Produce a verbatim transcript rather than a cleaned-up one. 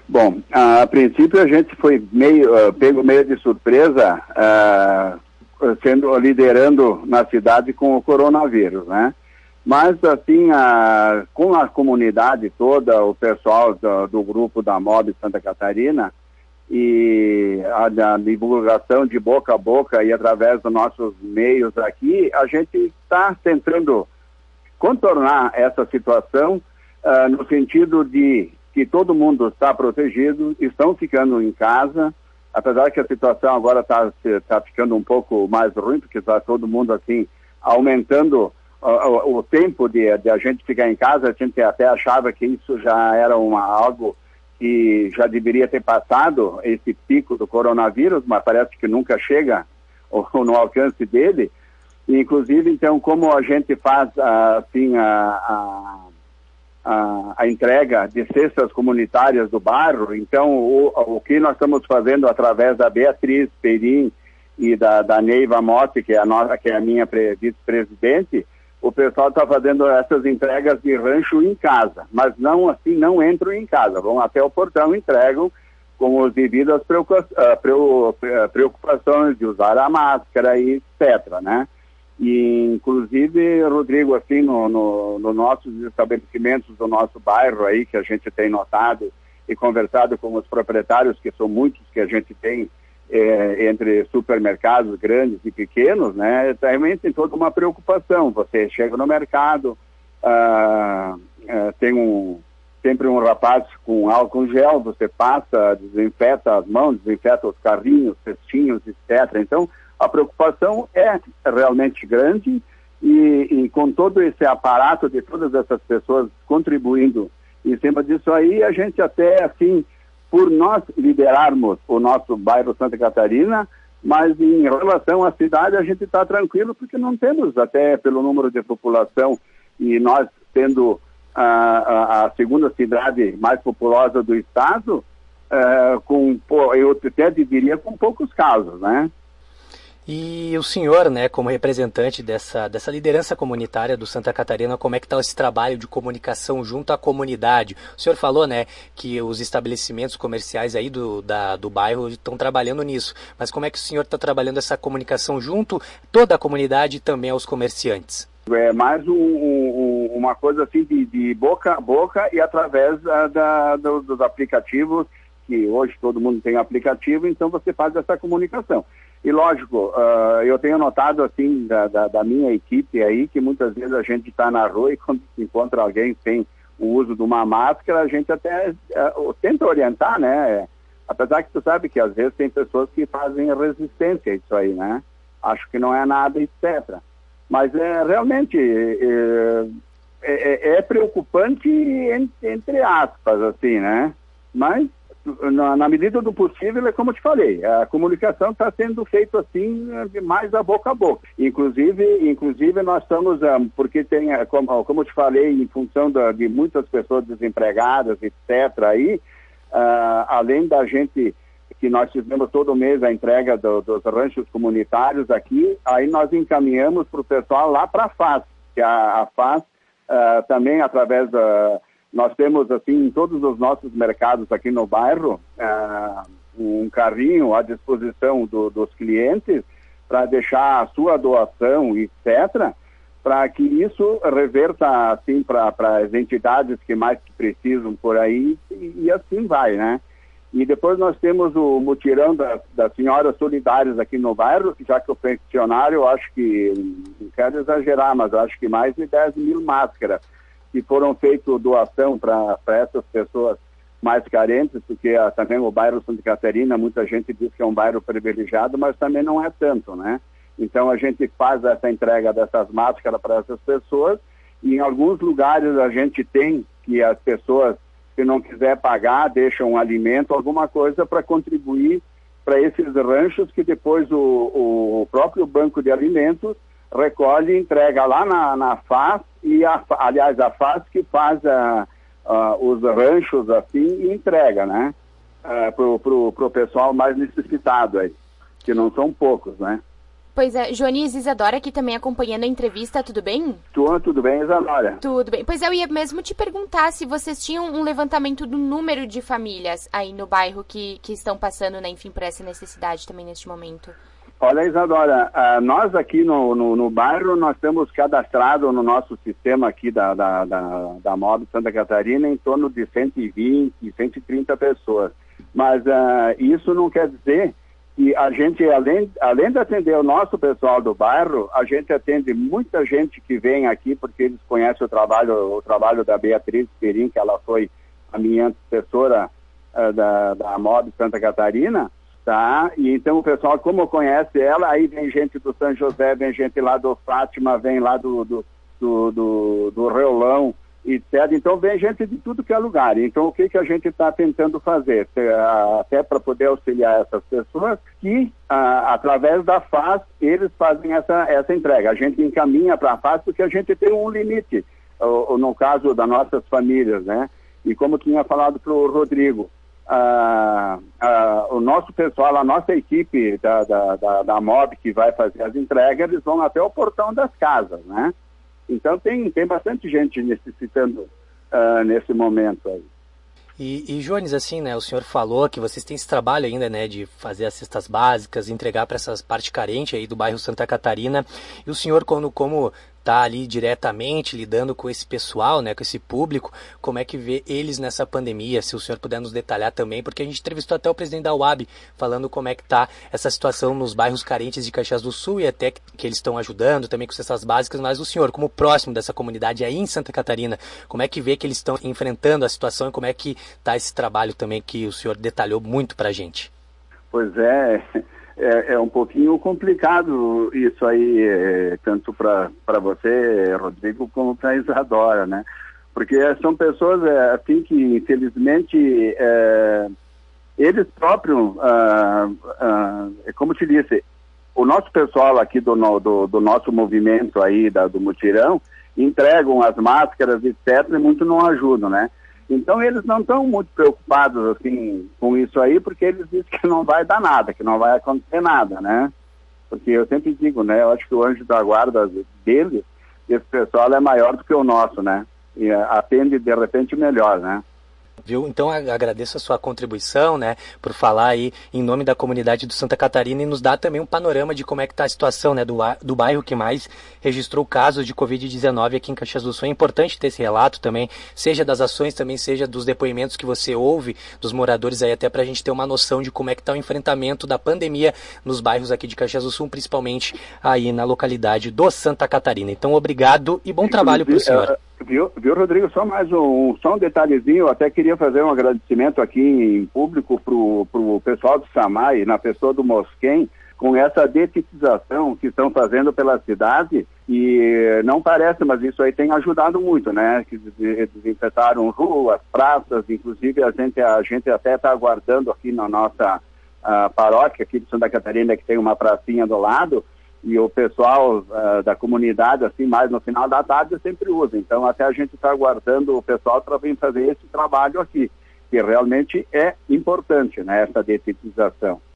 Bom, a princípio a gente foi meio, uh, pego meio de surpresa, uh, sendo, liderando na cidade com o coronavírus, né? Mas, assim, a, com a comunidade toda, o pessoal do, do grupo da M O B Santa Catarina, e a, a divulgação de boca a boca e através dos nossos meios aqui, a gente está tentando contornar essa situação uh, no sentido de que todo mundo está protegido, estão ficando em casa, apesar que a situação agora está tá ficando um pouco mais ruim, porque está todo mundo assim, aumentando uh, o, o tempo de, de a gente ficar em casa. A gente até achava que isso já era uma, algo que já deveria ter passado, esse pico do coronavírus, mas parece que nunca chega ou, no alcance dele. E, inclusive, então, como a gente faz assim a... a A, a entrega de cestas comunitárias do bairro, então o, o que nós estamos fazendo através da Beatriz Perim e da, da Neiva Motti, que é a, nossa, que é a minha vice-presidente, o pessoal está fazendo essas entregas de rancho em casa, mas não assim, não entram em casa, vão até o portão, entregam com as devidas preocupações de usar a máscara e etcétera, né? E, inclusive, Rodrigo, assim, nos no, no nossos estabelecimentos do nosso bairro aí, que a gente tem notado e conversado com os proprietários, que são muitos que a gente tem é, entre supermercados grandes e pequenos, né, também tem toda uma preocupação. Você chega no mercado, ah, ah, tem um, sempre um rapaz com álcool gel, você passa, desinfeta as mãos, desinfeta os carrinhos, cestinhos, etcétera. Então, a preocupação é realmente grande e, e com todo esse aparato de todas essas pessoas contribuindo em cima disso aí, a gente até, assim, por nós liderarmos o nosso bairro Santa Catarina, mas em relação à cidade a gente está tranquilo porque não temos, até pelo número de população e nós tendo a, a, a segunda cidade mais populosa do estado, uh, com, eu até diria com poucos casos, né? E o senhor, né, como representante dessa, dessa liderança comunitária do Santa Catarina, como é que está esse trabalho de comunicação junto à comunidade? O senhor falou, né, que os estabelecimentos comerciais aí do, da, do bairro estão trabalhando nisso, mas como é que o senhor está trabalhando essa comunicação junto toda a comunidade e também aos comerciantes? É mais um, um, uma coisa assim de, de boca a boca e através da, da, do, dos aplicativos, que hoje todo mundo tem aplicativo, então você faz essa comunicação. E lógico, uh, eu tenho notado assim da, da, da minha equipe aí, que muitas vezes a gente está na rua e quando se encontra alguém sem o uso de uma máscara, a gente até uh, tenta orientar, né? Apesar que tu sabe que às vezes tem pessoas que fazem resistência a isso aí, né? Acho que não é nada, etcétera. Mas é realmente é, é, é preocupante entre aspas, assim, né? Mas Na, na medida do possível, é como eu te falei, a comunicação está sendo feita assim, mais a boca a boca. Inclusive, inclusive nós estamos, um, porque tem, como, como eu te falei, em função da, de muitas pessoas desempregadas, etcétera, aí, uh, além da gente, que nós fizemos todo mês a entrega do, dos ranchos comunitários aqui, aí nós encaminhamos para o pessoal lá para a F A S, que a, a F A S uh, também, através da... Nós temos, assim, em todos os nossos mercados aqui no bairro, uh, um carrinho à disposição do, dos clientes para deixar a sua doação, etcétera, para que isso reverta, assim, para as entidades que mais precisam por aí, e, e assim vai, né? E depois nós temos o mutirão das, das senhoras solidárias aqui no bairro, já que o funcionário, eu acho que, não quero exagerar, mas eu acho que mais de dez mil máscaras que foram feitas doação para essas pessoas mais carentes, porque a, também o bairro Santa Catarina, muita gente diz que é um bairro privilegiado, mas também não é tanto, né? Então a gente faz essa entrega dessas máscaras para essas pessoas e em alguns lugares a gente tem que as pessoas, se não quiser pagar, deixam um alimento, alguma coisa para contribuir para esses ranchos que depois o, o próprio banco de alimentos recolhe e entrega lá na, na F A S, e a, aliás, a F A S que faz a, a, os ranchos assim e entrega, né? Uh, pro, pro, pro pessoal mais necessitado aí, que não são poucos, né? Pois é, Joanis, Isadora aqui também acompanhando a entrevista, tudo bem? Tudo, tudo bem, Isadora? Tudo bem. Pois é, eu ia mesmo te perguntar se vocês tinham um levantamento do número de famílias aí no bairro que, que estão passando, né, enfim, por essa necessidade também neste momento. Olha, Isadora, uh, nós aqui no, no, no bairro, nós temos cadastrado no nosso sistema aqui da, da, da, da M O B Santa Catarina em torno de cento e vinte, cento e trinta pessoas. Mas uh, isso não quer dizer que a gente, além, além de atender o nosso pessoal do bairro, a gente atende muita gente que vem aqui porque eles conhecem o trabalho, o trabalho da Beatriz Perim, que ela foi a minha antecessora uh, da, da M O B Santa Catarina. Tá? E então o pessoal, como conhece ela, aí vem gente do São José, vem gente lá do Fátima, vem lá do, do, do, do, do Reolão, etcétera. Então vem gente de tudo que é lugar. Então o que, que a gente está tentando fazer? Até para poder auxiliar essas pessoas, que a, através da F A S eles fazem essa, essa entrega. A gente encaminha para a F A S porque a gente tem um limite, no caso das nossas famílias, né? E como tinha falado para o Rodrigo, Ah, ah, o nosso pessoal, a nossa equipe da, da, da, da M O B que vai fazer as entregas, eles vão até o portão das casas, né? Então tem, tem bastante gente necessitando uh, nesse momento aí. E, e Joanis, assim, né, o senhor falou que vocês têm esse trabalho ainda, né, de fazer as cestas básicas, entregar para essa parte carente aí do bairro Santa Catarina, e o senhor, quando, como está ali diretamente lidando com esse pessoal, né, com esse público, como é que vê eles nessa pandemia, se o senhor puder nos detalhar também, porque a gente entrevistou até o presidente da U A B falando como é que está essa situação nos bairros carentes de Caxias do Sul e até que, que eles estão ajudando também com cestas básicas, mas o senhor, como próximo dessa comunidade aí em Santa Catarina, como é que vê que eles estão enfrentando a situação e como é que está esse trabalho também que o senhor detalhou muito para a gente? Pois é... É, é um pouquinho complicado isso aí, é, tanto para você, Rodrigo, como para a Isadora, né? Porque são pessoas é, assim que, infelizmente, é, eles próprios, ah, ah, como te disse, o nosso pessoal aqui do, do, do nosso movimento aí, da, do mutirão, entregam as máscaras, etcétera, e muito não ajudam, né? Então eles não estão muito preocupados assim com isso aí, porque eles dizem que não vai dar nada, que não vai acontecer nada, né? Porque eu sempre digo, né? Eu acho que o anjo da guarda deles, esse pessoal é maior do que o nosso, né? E atende de repente melhor, né? Viu? Então agradeço a sua contribuição, né, por falar aí em nome da comunidade do Santa Catarina e nos dar também um panorama de como é que está a situação, né, do, do bairro que mais registrou casos de covid dezenove aqui em Caxias do Sul. É importante ter esse relato também, seja das ações, também seja dos depoimentos que você ouve dos moradores aí, até para a gente ter uma noção de como é que está o enfrentamento da pandemia nos bairros aqui de Caxias do Sul, principalmente aí na localidade do Santa Catarina. Então obrigado e bom trabalho para o senhor. Viu, viu, Rodrigo? Só mais um, só um detalhezinho. Eu até queria fazer um agradecimento aqui em público para o pessoal do SAMAI, na pessoa do Mosquem, com essa detetização que estão fazendo pela cidade. E não parece, mas isso aí tem ajudado muito, né? Que desinfetaram ruas, praças, inclusive a gente, a gente até está aguardando aqui na nossa a paróquia aqui de Santa Catarina, que tem uma pracinha do lado. E o pessoal uh, da comunidade, assim, mais no final da tarde, sempre usa. Então, até a gente está aguardando o pessoal para vir fazer esse trabalho aqui, que realmente é importante, né, essa detetização.